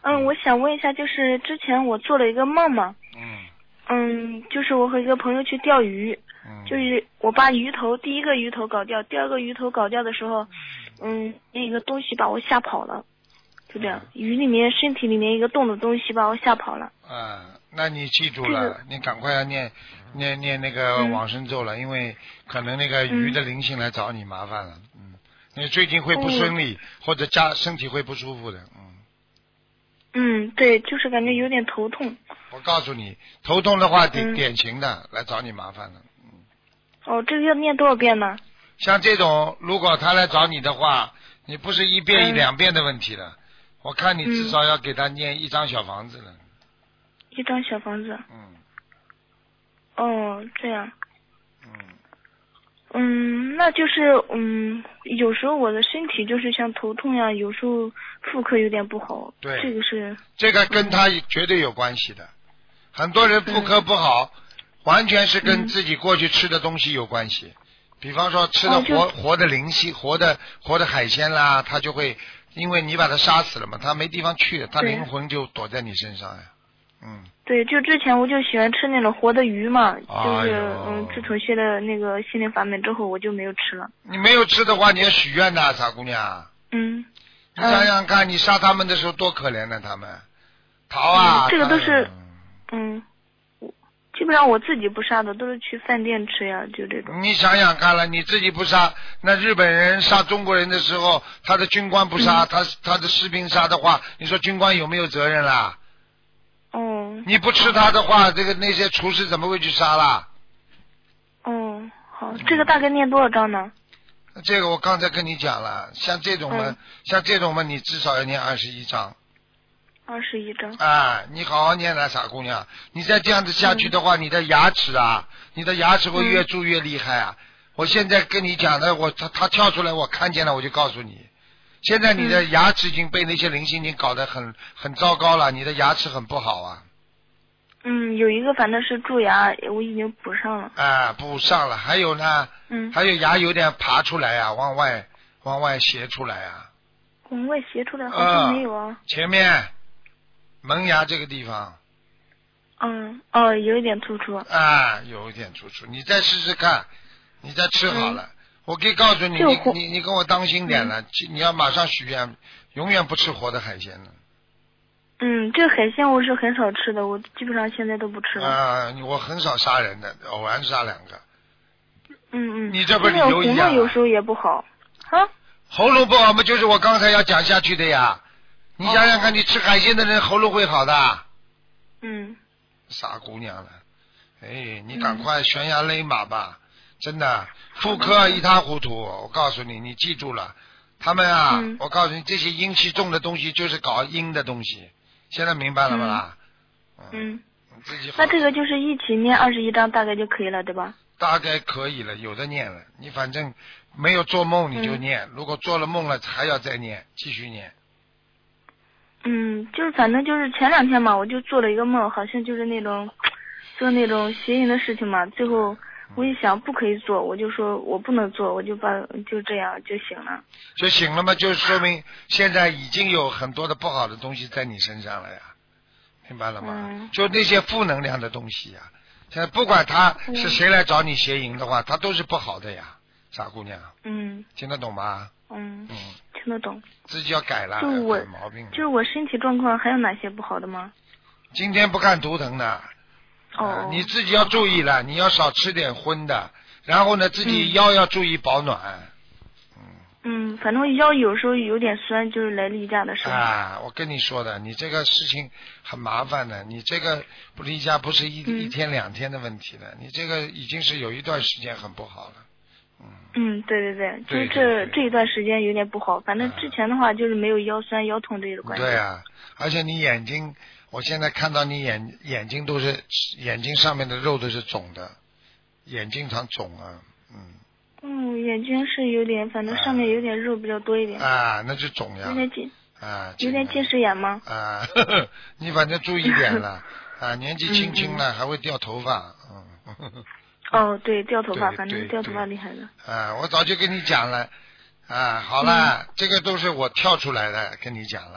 嗯，我想问一下，就是之前我做了一个梦嘛。 嗯。 嗯，就是我和一个朋友去钓鱼。 嗯。 就是我把鱼头第一个鱼头搞掉，第二个鱼头搞掉的时候，嗯，那个东西把我吓跑了。就这样，鱼里面身体里面一个洞的东西把我吓跑了。 啊，那你记住了，这个、你赶快要念念念那个往生咒了、嗯，因为可能那个鱼的灵性来找你麻烦了。嗯，你最近会不顺利，嗯、或者家身体会不舒服的。嗯。 嗯，对，就是感觉有点头痛。 我告诉你，头痛的话，典、嗯、典型的来找你麻烦了。嗯。 哦，这个要念多少遍呢？ 像这种，如果他来找你的话，你不是一遍、嗯、两遍的问题了。我看你至少要给他念一张小房子了。嗯、 一张小房子。 嗯。 哦，这样。 嗯。 嗯，那就是嗯，有时候我的身体就是像头痛呀，有时候妇科有点不好。 对。 这个是。 这个跟他绝对有关系的。嗯、很多人妇科不好、嗯，完全是跟自己过去吃的东西有关系。嗯、比方说吃的活、哦、活的灵犀、活的活的海鲜啦，他就会。因为你把他杀死了嘛，他没地方去了，他灵魂就躲在你身上呀。嗯。 对，就之前我就喜欢吃那种活的鱼嘛，就是、哎、嗯，自从学了那个心灵法门之后，我就没有吃了。 你没有吃的话，你要许愿的，傻姑娘。 嗯。 你想想看，嗯、你杀他们的时候多可怜呢，他们逃啊、 嗯。这个都是，嗯。基本上我自己不杀的，都是去饭店吃呀，就这种。 你想想看了，你自己不杀，那日本人杀中国人的时候，他的军官不杀，嗯、他他的士兵杀的话，你说军官有没有责任啦？ 哦。 你不吃他的话，这个那些厨师怎么会去杀啦？ 哦，好，这个大概念多少章呢？ 这个我刚才跟你讲了，像这种嘛， 嗯、 像这种嘛，你至少要念二十一章。 二十一章。 啊，你好好念了，傻姑娘！你再这样子下去的话，嗯、你的牙齿啊，你的牙齿会越蛀越厉害啊！嗯、我现在跟你讲的，我他他跳出来，我看见了，我就告诉你，现在你的牙齿已经被那些灵性已经搞得很很糟糕了，你的牙齿很不好啊。 嗯，有一个反正是蛀牙，我已经补上了。 啊，补上了，还有呢， 嗯， 还有牙有点爬出来啊，往外往外斜出来啊。 往外斜出来好像没有啊。 呃、前面。门牙这个地方， 嗯，哦，有一点突出。 啊，有一点突出，你再试试看，你再吃好了。嗯、我可以告诉你，你你你跟我当心点了，嗯、你要马上许愿，永远不吃活的海鲜了。 嗯，这海鲜我是很少吃的，我基本上现在都不吃了。 啊，我很少杀人的，偶然杀两个。 嗯嗯。 你这不是理由一样、啊。 有时候也不好。啊？ 喉咙不好嘛，就是我刚才要讲下去的呀。你想想看，你吃海鲜的人喉咙会好的。 嗯。 傻姑娘了，哎，你赶快悬崖勒马吧，嗯、真的，妇科一塌糊涂。我告诉你，你记住了，他们啊， 嗯、 我告诉你，这些阴气重的东西就是搞阴的东西。现在明白了吧？ 嗯。 嗯自己好。 那这个就是一起念二十一章，大概就可以了，对吧？ 大概可以了，有的念了。你反正没有做梦你就念，嗯、如果做了梦了还要再念，继续念。 嗯，就是反正就是前两天嘛，我就做了一个梦，好像就是那种做那种邪淫的事情嘛。最后我一想不可以做，我就说我不能做，我就把就这样就醒了。 就醒了嘛，就说明现在已经有很多的不好的东西在你身上了呀，明白了吗？ 嗯、 就那些负能量的东西呀，现在不管他是谁来找你邪淫的话，他都是不好的呀，傻姑娘。 嗯。 听得懂吗？ 嗯。 嗯。 听得懂， 自己要改了， 就我改毛病。 就是我身体状况还有哪些不好的吗？ 今天不看图腾的， 哦、 呃，你自己要注意了，你要少吃点荤的，然后呢，自己腰要注意保暖。 嗯，嗯，反正腰有时候有点酸，就是来例假的时候。 啊，我跟你说的，你这个事情很麻烦的，你这个不例假不是一、嗯、一天两天的问题了，你这个已经是有一段时间很不好了。 嗯，对对对，就是这这一段时间有点不好，反正之前的话就是没有腰酸腰痛这个关系。 对啊，而且你眼睛，我现在看到你眼眼睛都是眼睛上面的肉都是肿的，眼睛常肿啊，嗯。 嗯，眼睛是有点，反正上面有点肉比较多一点。 啊，那就肿呀。 有点近。 啊。 有点近视眼吗？ 啊，呵呵你反正注意点了，啊，年纪轻轻了、嗯、还会掉头发，嗯。呵呵哦，对，掉头发，反正掉头发厉害的。 啊，我早就跟你讲了，啊，好了，嗯、这个都是我跳出来的，跟你讲了。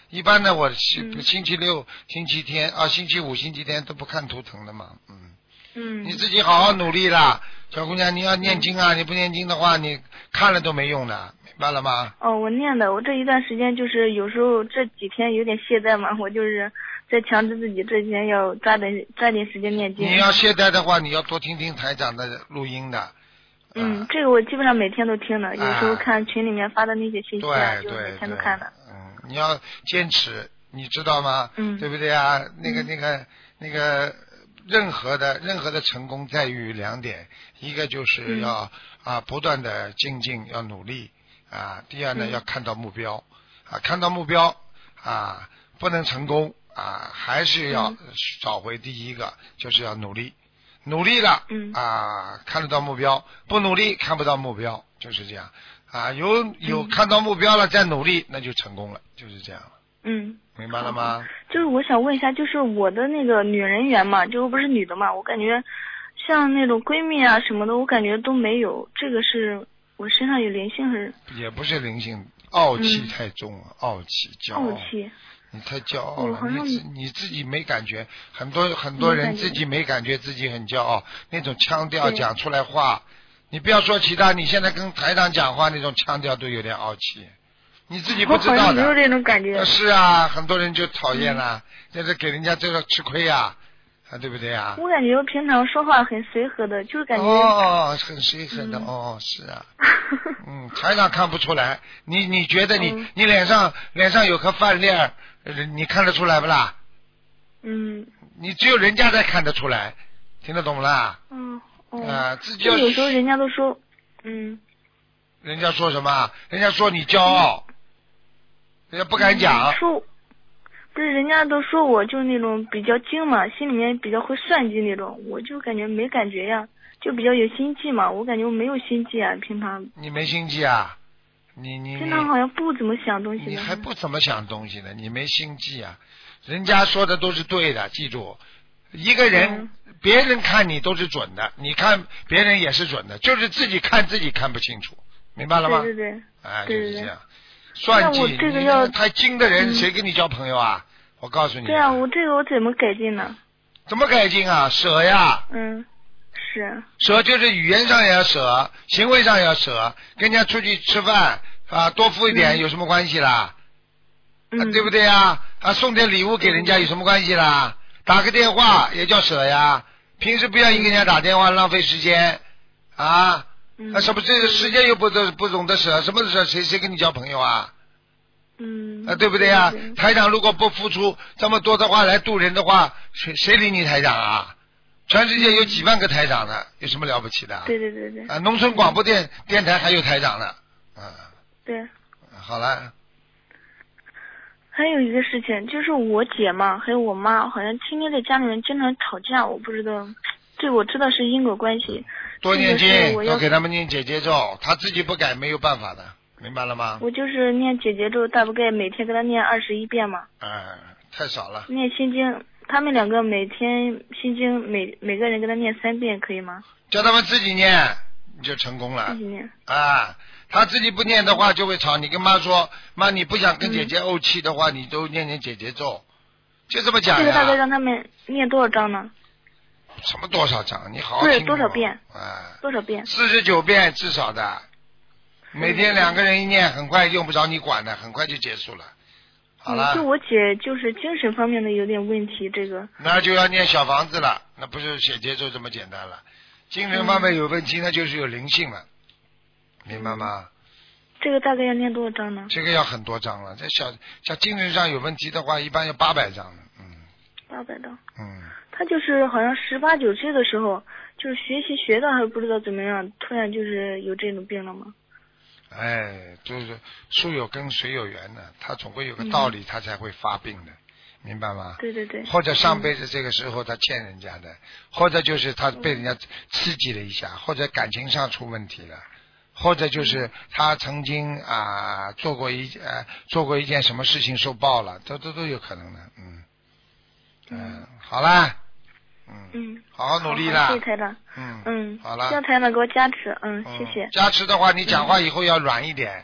一般的我星、 嗯、 星期六、星期天啊，星期五、星期天都不看图腾的嘛，嗯。 嗯。 你自己好好努力啦，小姑娘，你要念经啊！嗯、你不念经的话，你看了都没用的，明白了吗？ 哦，我念的，我这一段时间就是有时候这几天有点懈怠嘛，我就是在强制自己这几天要抓点抓点时间念经。 你要懈怠的话，你要多听听台长的录音的。 嗯，啊、这个我基本上每天都听的，有时候看群里面发的那些信息啊， 对就每天都看的。 嗯，你要坚持，你知道吗？ 嗯， 对不对啊？那个、 嗯、 那个、那个。任何的任何的成功在于两点，一个就是要、嗯、啊不断的精进，要努力啊。第二呢、嗯、要看到目标啊，看到目标啊不能成功啊，还是要找回第一个，嗯、就是要努力，努力了、 嗯、 啊看得到目标，不努力看不到目标，就是这样啊。有有看到目标了再努力，那就成功了，就是这样了。 嗯。 明白了吗？ 就是我想问一下，就是我的那个女人缘嘛，就不是女的嘛，我感觉像那种闺蜜啊什么的，我感觉都没有。这个是我身上有灵性还是？ 也不是灵性，傲气太重了，嗯、傲气骄傲。 傲气。 你太骄傲了， 你自你自己没感觉，很多很多人自己没感觉自己很骄傲，那种腔调讲出来话，你不要说其他，你现在跟台长讲话那种腔调都有点傲气。你自己不知道的， 我好像没有这种感觉。 是啊，很多人就讨厌了，这、嗯、是给人家这个吃亏呀、啊，啊，对不对呀、啊？ 我感觉我平常说话很随和的，就是感觉哦，很随和的、 嗯、 哦，是啊，嗯，台长看不出来，你你觉得你、 嗯、 你脸上脸上有颗饭粒儿，你看得出来不啦？ 嗯， 你只有人家才看得出来，听得懂不啦？ 嗯哦， 啊，自己就有时候人家都说，嗯， 人家说什么？人家说你骄傲。嗯人家不敢讲、 嗯，说不是人家都说我就那种比较精嘛，心里面比较会算计那种，我就感觉没感觉呀，就比较有心计嘛，我感觉我没有心计啊，平常。 你没心计啊？你你平常好像不怎么想东西的。 你还不怎么想东西呢？你没心计啊？人家说的都是对的，记住，一个人、嗯、别人看你都是准的，你看别人也是准的，就是自己看自己看不清楚，明白了吗？ 对对对。 哎， 对对对就是这样。算计， 我这个要太精的人，谁跟你交朋友啊？嗯、我告诉你。 对啊，我这个我怎么改进呢？ 怎么改进啊？舍呀。 嗯，是。 舍就是语言上也要舍，行为上也要舍。跟人家出去吃饭啊，多付一点、嗯、有什么关系啦？ 嗯、 啊，对不对呀？啊，送点礼物给人家有什么关系啦？打个电话也叫舍呀。平时不要一个人家打电话浪费时间啊。 嗯、 啊，什么这个时间又不懂不懂得舍，什么舍谁谁跟你交朋友啊？ 嗯。 啊，对不对呀？ 对对对台长如果不付出这么多的话来渡人的话，谁谁理你台长啊？全世界有几万个台长呢，有什么了不起的？ 对对对对。 啊，农村广播电电台还有台长呢，啊。 对。 好了。 还有一个事情，就是我姐嘛，还有我妈，好像天天在家里面经常吵架，我不知道，这我知道是因果关系。 多念经，多给他们念姐姐咒，他自己不改没有办法的，明白了吗？ 我就是念姐姐咒，大概每天给他念二十一遍嘛。 哎，太少了。 念心经，他们两个每天心经每每个人给他念三遍，可以吗？ 叫他们自己念，你就成功了。 自己念。 啊，他自己不念的话就会吵。你跟妈说，妈，你不想跟姐姐怄气的话，嗯、你都念念姐姐咒，就这么讲呀。 这个大概让他们念多少章呢？ 什么多少章？你好好听。 不是多少遍？ 哎， 多少遍？ 四十九遍至少的，每天两个人一念，很快用不着你管的，很快就结束了。好了。 嗯、就我姐就是精神方面的有点问题，这个。 那就要念小房子了，那不是写节奏这么简单了。精神方面有问题，嗯、那就是有灵性了，明白吗？ 这个大概要念多少章呢？ 这个要很多章了，这小像精神上有问题的话，一般要八百章了，嗯。 八百章。 嗯。 他就是好像十八九岁的时候，就是学习学的还不知道怎么样，突然就是有这种病了吗？ 哎，就是树有根水有缘的，他总归有个道理，嗯、他才会发病的，明白吗？ 对对对。 或者上辈子这个时候他欠人家的，嗯、或者就是他被人家刺激了一下，或者感情上出问题了，或者就是他曾经啊、呃、做过一呃做过一件什么事情受报了，都都都有可能的，嗯嗯、呃，好啦。 嗯， 好好努力啦！ 谢谢台长。 嗯嗯， 好了。 希望台长给我加持。嗯，谢谢。 加持的话，你讲话以后要软一点，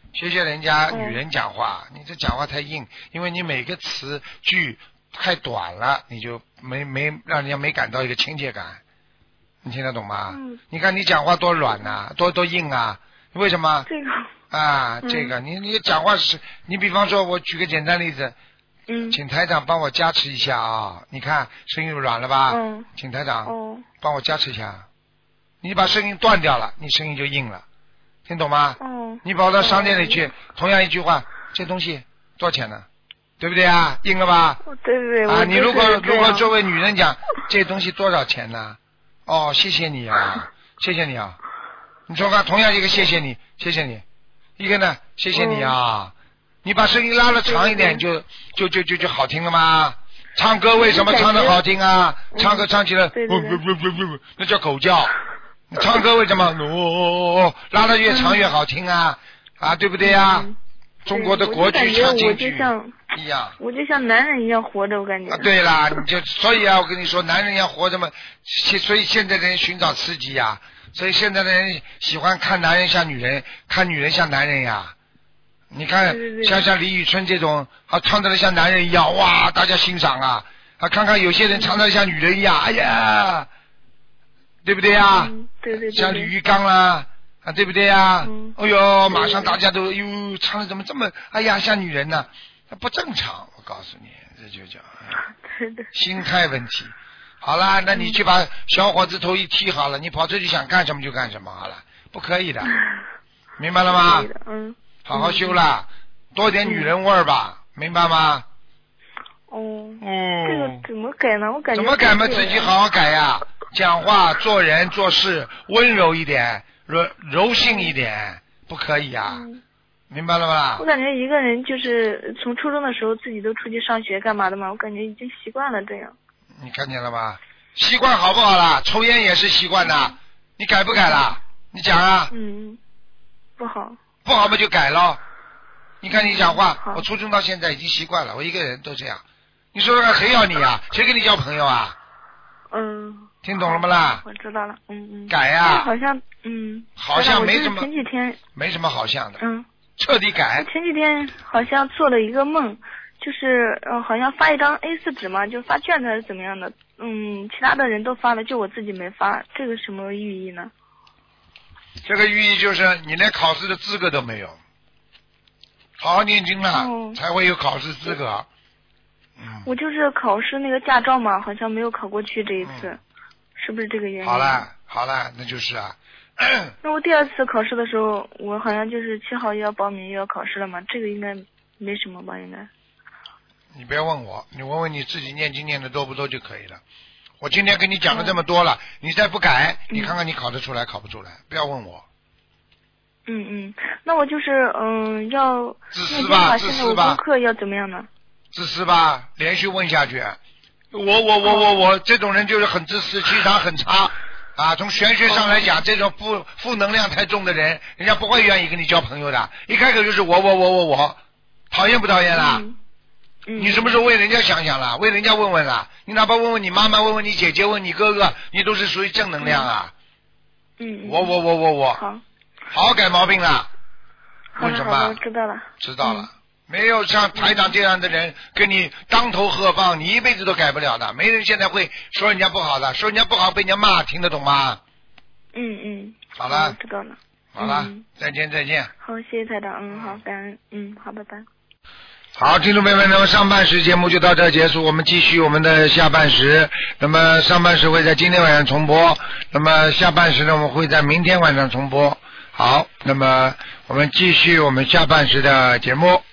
谢谢人家女人讲话，嗯、你这讲话太硬，因为你每个词句太短了，你就没没让人家没感到一个亲切感，你听得懂吗？ 嗯。 你看你讲话多软呐、啊，多多硬啊，为什么？ 这个。 啊， 嗯、 这个你你讲话是，你比方说，我举个简单例子， 嗯， 请台长帮我加持一下啊，你看声音软了吧？ 嗯， 请台长， 哦， 帮我加持一下，你把声音断掉了，你声音就硬了，听懂吗？ 哦， 你跑到商店里去，哦、同样一句话，这东西多少钱呢？对不对啊？硬了吧？ 对对对。 啊，你如果如果作为女人讲，这东西多少钱呢？哦，谢谢你啊，谢谢你啊，你说看，同样一个谢谢你，谢谢你。一个呢，谢谢你啊！嗯、你把声音拉的长一点就，就就就就就好听了吗？唱歌为什么唱的好听啊？唱歌唱起来， 对对对不不不不不，那叫狗叫。唱歌为什么？哦，拉的越长越好听啊！啊，对不对呀？ 嗯、 中国的国剧唱京剧一样。 我就像男人一样活着，我感觉。 啊，对啦，你就所以啊，我跟你说，男人要活着嘛，所以现在的人寻找刺激呀。所以现在的人喜欢看男人像女人，看女人像男人呀。你看， 对对对像像李宇春这种，啊，唱得像男人一样，哇，大家欣赏啊。啊，看看有些人唱得像女人一样，哎呀，对不对呀？ 嗯、对, 对对对。 像李玉刚啦，啊，对不对呀？ 嗯。 哎呦，马上大家都哟，唱的怎么这么，哎呀，像女人呢？不正常，我告诉你，这就叫对对心态问题。好了，那你去把小伙子头一剃好了，你跑出去想干什么就干什么好了，不可以的，明白了吗？ 嗯。 好好修了，嗯、多点女人味儿吧，嗯、明白吗？ 哦。 嗯。 这个怎么改呢？我感觉。 怎么改嘛？自己好好改呀！讲话、做人、做事温柔一点，柔柔性一点，不可以呀、 嗯。 明白了吗？ 我感觉一个人就是从初中的时候自己都出去上学干嘛的嘛，我感觉已经习惯了这样。 你看见了吗？习惯好不好啦？抽烟也是习惯的，嗯、你改不改啦？你讲啊。 嗯，不好。 不好嘛就改咯。你看你讲话， 嗯、 我初中到现在已经习惯了，我一个人都这样。你说说看，谁要你啊？谁跟你交朋友啊？ 嗯。 听懂了吗啦？ 我知道了，嗯嗯。 改呀、啊。 好像嗯。 好像没什么。 前几天。 没什么好像的。 嗯。 彻底改。 前几天好像做了一个梦。就是呃，好像发一张 A 四 纸嘛，就发卷子还是怎么样的，嗯，其他的人都发了，就我自己没发，这个什么寓意呢？ 这个寓意就是你连考试的资格都没有，好好念经了、哦、才会有考试资格。嗯。 我就是考试那个驾照嘛，好像没有考过去这一次，嗯、是不是这个原因？ 好了好了，那就是啊。 那我第二次考试的时候，我好像就是七号又要报名又要考试了嘛，这个应该没什么吧？应该。 你别问我，你问问你自己念经念的多不多就可以了。我今天跟你讲了这么多了，嗯、你再不改，你看看你考得出来、嗯、考不出来，不要问我。 嗯嗯，那我就是嗯要自私吧，自私吧。 功课要怎么样呢？ 自私吧，连续问下去。我我我我我这种人就是很自私，气场很差啊。从玄学上来讲，哦、这种负负能量太重的人，人家不会愿意跟你交朋友的。一开口就是我我我我我，讨厌不讨厌啦？ 嗯你什么时候为人家想想了？为人家问问了？你哪怕问问你妈妈，问问你姐姐，问你哥哥，你都是属于正能量啊。 嗯。 我我我我我。 好。 好好改毛病了。为什么？ 好的，知道了。 知道了。嗯、没有像台长这样的人跟你当头喝棒，你一辈子都改不了的。没人现在会说人家不好的，说人家不好被人家骂，听得懂吗？ 嗯嗯。 好了。 知道了。 好了， 嗯、 再见再见。 好，谢谢台长，嗯，好，感恩，嗯，好，拜拜。 好，听众朋友们，那么上半时节目就到这结束，我们继续我们的下半时。那么上半时会在今天晚上重播，那么下半时呢，我们会在明天晚上重播。好，那么我们继续我们下半时的节目。